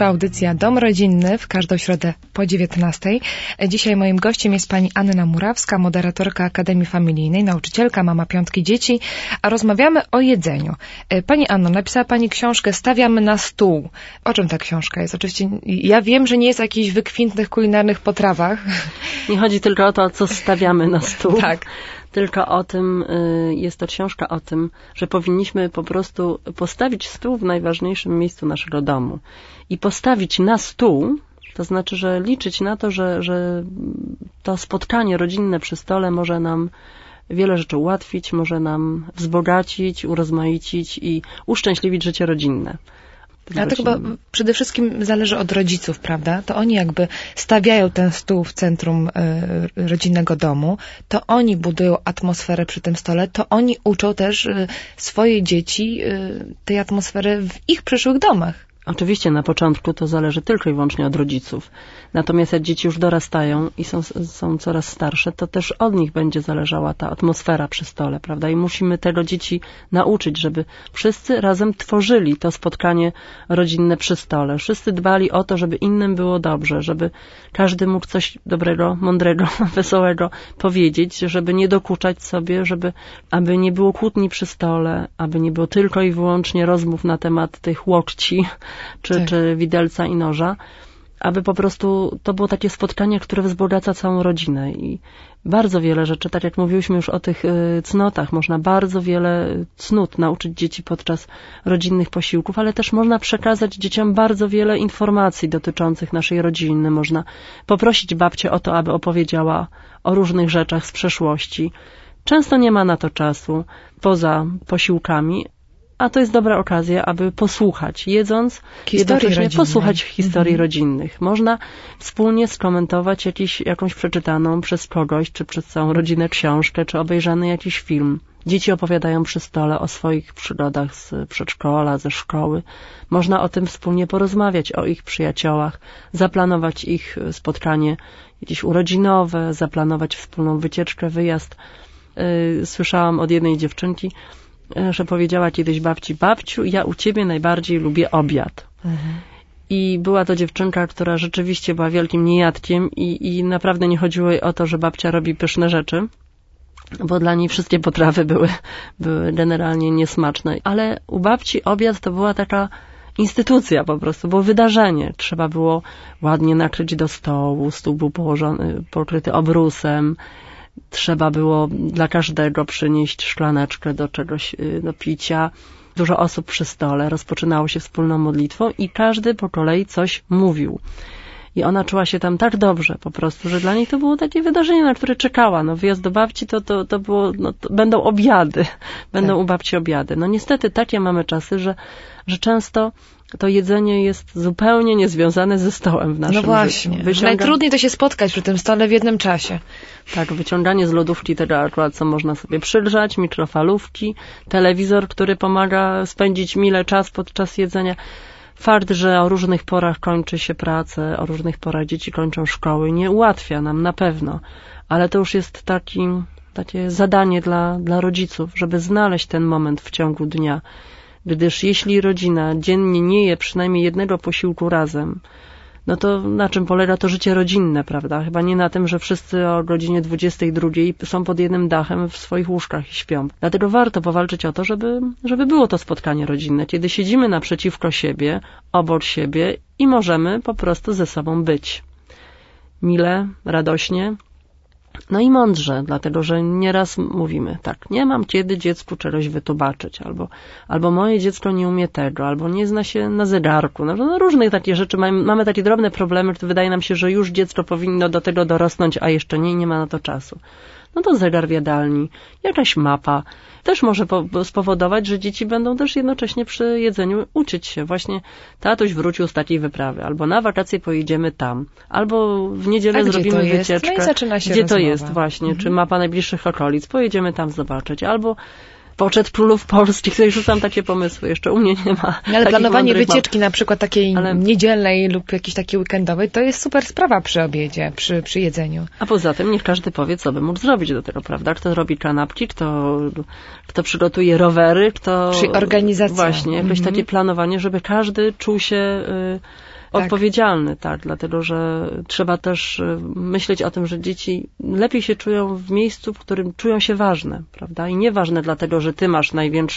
trwa audycja Dom Rodzinny w każdą środę po 19:00. Dzisiaj moim gościem jest pani Anna Murawska, moderatorka Akademii Familijnej, nauczycielka, mama 5 dzieci, a rozmawiamy o jedzeniu. Pani Anno, napisała pani książkę Stawiamy na stół. O czym ta książka jest? Oczywiście ja wiem, że nie jest o jakichś wykwintnych kulinarnych potrawach. Nie chodzi tylko o to, co stawiamy na stół. Tak. Tylko o tym, jest to książka o tym, że powinniśmy po prostu postawić stół w najważniejszym miejscu naszego domu. I postawić na stół, to znaczy, że liczyć na to, że to spotkanie rodzinne przy stole może nam wiele rzeczy ułatwić, może nam wzbogacić, urozmaicić i uszczęśliwić życie rodzinne. A to chyba przede wszystkim zależy od rodziców, prawda? To oni jakby stawiają ten stół w centrum rodzinnego domu, to oni budują atmosferę przy tym stole, to oni uczą też swoje dzieci tej atmosfery w ich przyszłych domach. Oczywiście na początku to zależy tylko i wyłącznie od rodziców. Natomiast jak dzieci już dorastają i są coraz starsze, to też od nich będzie zależała ta atmosfera przy stole, prawda? I musimy tego dzieci nauczyć, żeby wszyscy razem tworzyli to spotkanie rodzinne przy stole. Wszyscy dbali o to, żeby innym było dobrze, żeby każdy mógł coś dobrego, mądrego, wesołego powiedzieć, żeby nie dokuczać sobie, aby nie było kłótni przy stole, aby nie było tylko i wyłącznie rozmów na temat tych łokci, czy widelca i noża, aby po prostu to było takie spotkanie, które wzbogaca całą rodzinę. I bardzo wiele rzeczy, tak jak mówiłyśmy już o tych cnotach, można bardzo wiele cnót nauczyć dzieci podczas rodzinnych posiłków, ale też można przekazać dzieciom bardzo wiele informacji dotyczących naszej rodziny. Można poprosić babcię o to, aby opowiedziała o różnych rzeczach z przeszłości. Często nie ma na to czasu poza posiłkami, a to jest dobra okazja, aby posłuchać, jedząc, jednocześnie posłuchać historii rodzinnych. Można wspólnie skomentować jakąś przeczytaną przez kogoś, czy przez całą rodzinę książkę, czy obejrzany jakiś film. Dzieci opowiadają przy stole o swoich przygodach z przedszkola, ze szkoły. Można o tym wspólnie porozmawiać, o ich przyjaciołach, zaplanować ich spotkanie jakieś urodzinowe, zaplanować wspólną wycieczkę, wyjazd. Słyszałam od jednej dziewczynki, że powiedziała kiedyś babci: babciu, ja u ciebie najbardziej lubię obiad. I była to dziewczynka, która rzeczywiście była wielkim niejadkiem i naprawdę nie chodziło jej o to, że babcia robi pyszne rzeczy, bo dla niej wszystkie potrawy były generalnie niesmaczne. Ale u babci obiad to była taka instytucja po prostu, było wydarzenie. Trzeba było ładnie nakryć do stołu, stół był pokryty obrusem, trzeba było dla każdego przynieść szklaneczkę do czegoś, do picia. Dużo osób przy stole, rozpoczynało się wspólną modlitwą i każdy po kolei coś mówił. I ona czuła się tam tak dobrze po prostu, że dla niej to było takie wydarzenie, na które czekała. No, wyjazd do babci to było, będą obiady, będą u babci obiady. No niestety takie mamy czasy, że często to jedzenie jest zupełnie niezwiązane ze stołem w naszym życiu. No właśnie, najtrudniej to się spotkać przy tym stole w jednym czasie. Tak, wyciąganie z lodówki tego akurat, co można sobie przygrzać, mikrofalówki, telewizor, który pomaga spędzić mile czas podczas jedzenia. Fakt, że o różnych porach kończy się pracę, o różnych porach dzieci kończą szkoły, nie ułatwia nam na pewno, ale to już jest takie zadanie dla rodziców, żeby znaleźć ten moment w ciągu dnia. Gdyż jeśli rodzina dziennie nie je przynajmniej jednego posiłku razem, no to na czym polega to życie rodzinne, prawda? Chyba nie na tym, że wszyscy o godzinie 22 są pod jednym dachem w swoich łóżkach i śpią. Dlatego warto powalczyć o to, żeby było to spotkanie rodzinne, kiedy siedzimy naprzeciwko siebie, obok siebie i możemy po prostu ze sobą być. Mile, radośnie, no i mądrze, dlatego że nieraz mówimy tak, nie mam kiedy dziecku czegoś wytłumaczyć, albo moje dziecko nie umie tego, albo nie zna się na zegarku. No różnych takich rzeczy, mamy takie drobne problemy, że wydaje nam się, że już dziecko powinno do tego dorosnąć, a jeszcze nie ma na to czasu. No to zegar w jadalni, jakaś mapa też może spowodować, że dzieci będą też jednocześnie przy jedzeniu uczyć się. Właśnie tatuś wrócił z takiej wyprawy, albo na wakacje pojedziemy tam, albo w niedzielę zrobimy wycieczkę. No i zaczyna się gdzie rozmowa. To jest właśnie, czy mapa najbliższych okolic, pojedziemy tam zobaczyć, albo Poczet królów polskich, to już rzucam takie pomysły, jeszcze u mnie nie ma. Ale planowanie wycieczki na przykład takiej niedzielnej lub jakiejś takiej weekendowej, to jest super sprawa przy obiedzie, przy jedzeniu. A poza tym niech każdy powie, co by mógł zrobić do tego, prawda? Kto robi kanapki, kto przygotuje rowery, kto... Przy organizacji. Właśnie, jakieś takie planowanie, żeby każdy czuł się odpowiedzialny, tak, dlatego, że trzeba też myśleć o tym, że dzieci lepiej się czują w miejscu, w którym czują się ważne, prawda? I nie ważne dlatego, że ty masz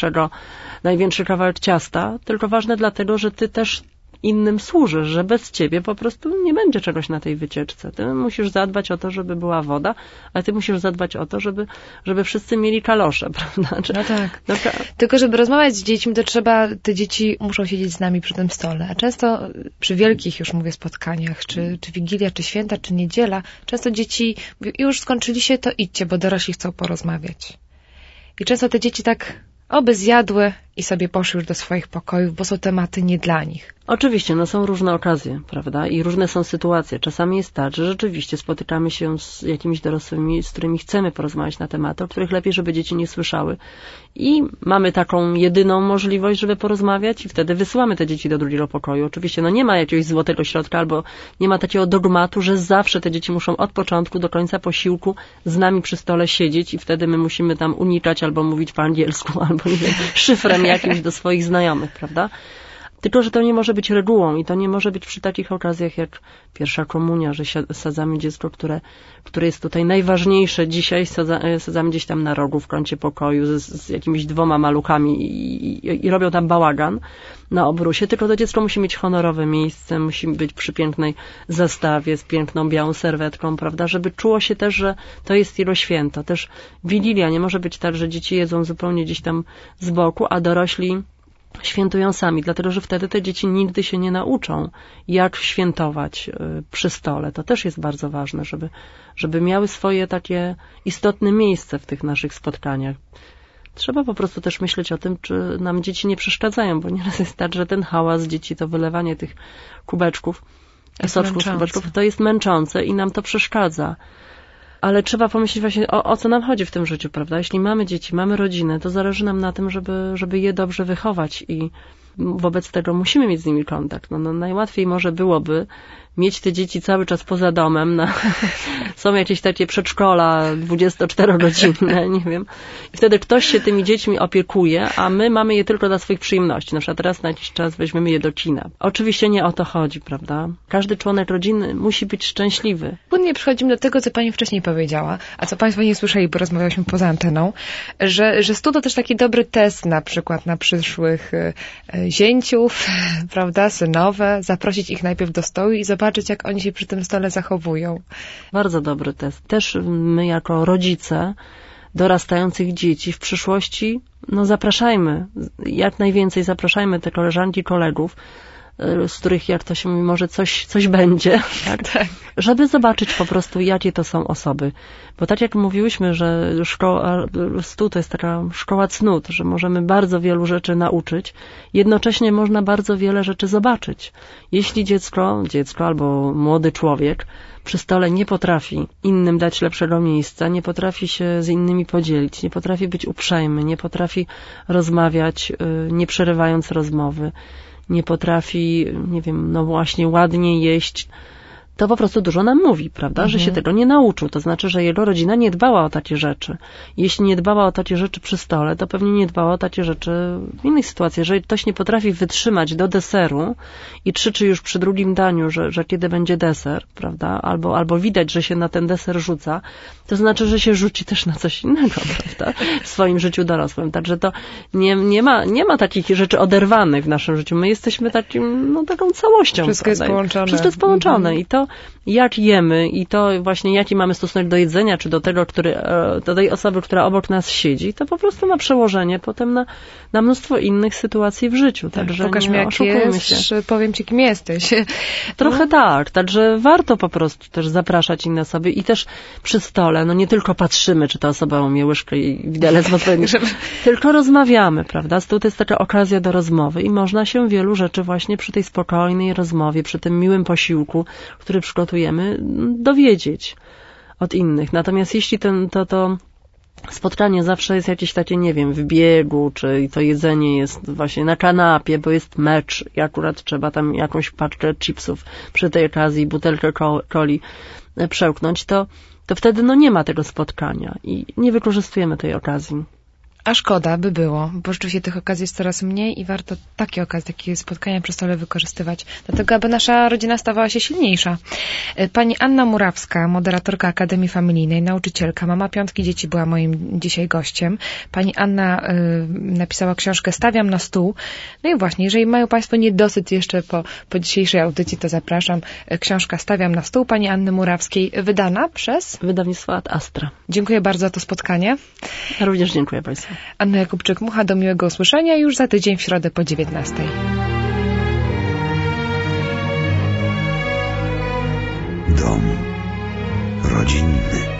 największy kawałek ciasta, tylko ważne dlatego, że ty też innym służysz, że bez ciebie po prostu nie będzie czegoś na tej wycieczce. Ty musisz zadbać o to, żeby była woda, a ty musisz zadbać o to, żeby wszyscy mieli kalosze, prawda? No tak. Tylko żeby rozmawiać z dziećmi, to te dzieci muszą siedzieć z nami przy tym stole. A często przy wielkich, już mówię, spotkaniach, czy Wigilia, czy Święta, czy Niedziela, często dzieci mówią, już skończyliście, to idźcie, bo dorośli chcą porozmawiać. I często te dzieci tak oby zjadły i sobie poszły już do swoich pokojów, bo są tematy nie dla nich. Oczywiście, są różne okazje, prawda? I różne są sytuacje. Czasami jest tak, że rzeczywiście spotykamy się z jakimiś dorosłymi, z którymi chcemy porozmawiać na tematy, o których lepiej, żeby dzieci nie słyszały. I mamy taką jedyną możliwość, żeby porozmawiać i wtedy wysyłamy te dzieci do drugiego pokoju. Oczywiście, nie ma jakiegoś złotego środka albo nie ma takiego dogmatu, że zawsze te dzieci muszą od początku do końca posiłku z nami przy stole siedzieć i wtedy my musimy tam unikać albo mówić po angielsku, albo nie wiem, szyfrem jakimś do swoich znajomych, prawda? Tylko, że to nie może być regułą i to nie może być przy takich okazjach jak pierwsza komunia, że sadzamy dziecko, które jest tutaj najważniejsze dzisiaj, sadzamy gdzieś tam na rogu w kącie pokoju z jakimiś 2 maluchami i robią tam bałagan na obrusie, tylko to dziecko musi mieć honorowe miejsce, musi być przy pięknej zastawie z piękną białą serwetką, prawda, żeby czuło się też, że to jest jego święto. Też Wigilia nie może być tak, że dzieci jedzą zupełnie gdzieś tam z boku, a dorośli świętują sami, dlatego, że wtedy te dzieci nigdy się nie nauczą, jak świętować przy stole. To też jest bardzo ważne, żeby miały swoje takie istotne miejsce w tych naszych spotkaniach. Trzeba po prostu też myśleć o tym, czy nam dzieci nie przeszkadzają, bo nieraz jest tak, że ten hałas dzieci, to wylewanie tych kubeczków, soczków z kubeczków, to jest męczące i nam to przeszkadza. Ale trzeba pomyśleć właśnie o co nam chodzi w tym życiu, prawda? Jeśli mamy dzieci, mamy rodzinę, to zależy nam na tym, żeby je dobrze wychować i wobec tego musimy mieć z nimi kontakt. Najłatwiej może byłoby mieć te dzieci cały czas poza domem. Są jakieś takie przedszkola 24-godzinne, nie wiem. I wtedy ktoś się tymi dziećmi opiekuje, a my mamy je tylko dla swoich przyjemności. Na przykład teraz na jakiś czas weźmiemy je do kina. Oczywiście nie o to chodzi, prawda? Każdy członek rodziny musi być szczęśliwy. Płynnie przechodzimy do tego, co pani wcześniej powiedziała, a co państwo nie słyszeli, bo rozmawialiśmy poza anteną, że stół to też taki dobry test na przykład na przyszłych zięciów, prawda, synowe, zaprosić ich najpierw do stołu i zobaczyć, jak oni się przy tym stole zachowują. Bardzo dobry test. Też my jako rodzice dorastających dzieci w przyszłości, zapraszajmy, jak najwięcej zapraszajmy te koleżanki, kolegów, z których, jak to się mówi, może coś będzie, tak? Żeby zobaczyć po prostu, jakie to są osoby. Bo tak jak mówiłyśmy, że stół to jest taka szkoła cnót, że możemy bardzo wielu rzeczy nauczyć, jednocześnie można bardzo wiele rzeczy zobaczyć. Jeśli dziecko albo młody człowiek przy stole nie potrafi innym dać lepszego miejsca, nie potrafi się z innymi podzielić, nie potrafi być uprzejmy, nie potrafi rozmawiać, nie przerywając rozmowy, nie potrafi, nie wiem, właśnie ładnie jeść, to po prostu dużo nam mówi, prawda, że się tego nie nauczył. To znaczy, że jego rodzina nie dbała o takie rzeczy. Jeśli nie dbała o takie rzeczy przy stole, to pewnie nie dbała o takie rzeczy w innych sytuacjach. Jeżeli ktoś nie potrafi wytrzymać do deseru i krzyczy już przy drugim daniu, że kiedy będzie deser, prawda, albo widać, że się na ten deser rzuca, to znaczy, że się rzuci też na coś innego, prawda, w swoim życiu dorosłym. Także to nie ma takich rzeczy oderwanych w naszym życiu. My jesteśmy taką całością. Wszystko jest połączone. Wszystko jest połączone i to, jak jemy i to właśnie jaki mamy stosunek do jedzenia, czy do tego, do tej osoby, która obok nas siedzi, to po prostu ma przełożenie potem na mnóstwo innych sytuacji w życiu. Także pokaż mi, jak jest, powiem ci, kim jesteś. Trochę tak, także warto po prostu też zapraszać inne osoby i też przy stole, nie tylko patrzymy, czy ta osoba umie łyżkę i widelec w odpowiednim, tylko rozmawiamy, prawda? Stół to jest taka okazja do rozmowy i można się wielu rzeczy właśnie przy tej spokojnej rozmowie, przy tym miłym posiłku, który przygotujemy, dowiedzieć od innych. Natomiast jeśli to spotkanie zawsze jest jakieś takie, nie wiem, w biegu, czy to jedzenie jest właśnie na kanapie, bo jest mecz i akurat trzeba tam jakąś paczkę chipsów przy tej okazji, butelkę coli przełknąć, to wtedy nie ma tego spotkania i nie wykorzystujemy tej okazji. A szkoda by było, bo rzeczywiście tych okazji jest coraz mniej i warto takie okazje, takie spotkania przy stole wykorzystywać, dlatego aby nasza rodzina stawała się silniejsza. Pani Anna Murawska, moderatorka Akademii Familijnej, nauczycielka, mama 5 dzieci, była moim dzisiaj gościem. Pani Anna napisała książkę Stawiam na stół. No i właśnie, jeżeli mają Państwo niedosyt jeszcze po dzisiejszej audycji, to zapraszam. Książka Stawiam na stół pani Anny Murawskiej, wydana przez wydawnictwo Ad Astra. Dziękuję bardzo za to spotkanie. Ja również dziękuję Państwu. Anna Jakubczyk-Mucha, do miłego usłyszenia już za tydzień w środę po 19:00. Dom rodzinny.